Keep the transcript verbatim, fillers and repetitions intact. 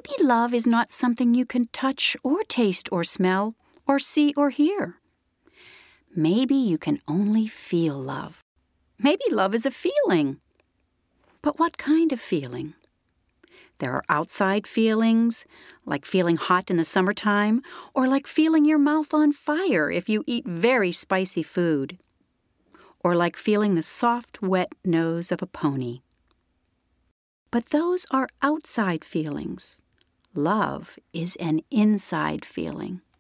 Maybe love is not something you can touch or taste or smell or see or hear. Maybe you can only feel love. Maybe love is a feeling. But what kind of feeling? There are outside feelings, like feeling hot in the summertime, or like feeling your mouth on fire if you eat very spicy food, or like feeling the soft, wet nose of a pony. But those are outside feelings. Love is an inside feeling.